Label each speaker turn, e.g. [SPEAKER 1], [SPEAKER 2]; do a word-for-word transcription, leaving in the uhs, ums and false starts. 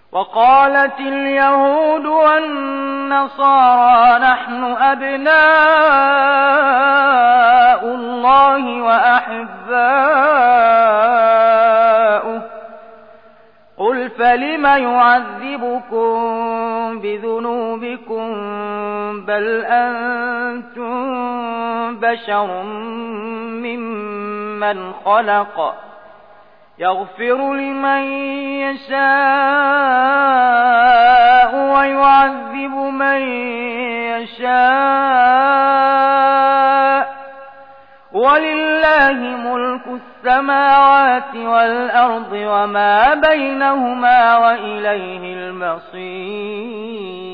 [SPEAKER 1] وقالت اليهود والنصارى نحن أبناء الله وأحباؤه قل فلم يعذبكم بذنوبكم بل أنتم بشر ممن خلق يغفر لمن يشاء ويعذب من يشاء ولله ملك السماوات والأرض وما بينهما وإليه المصير.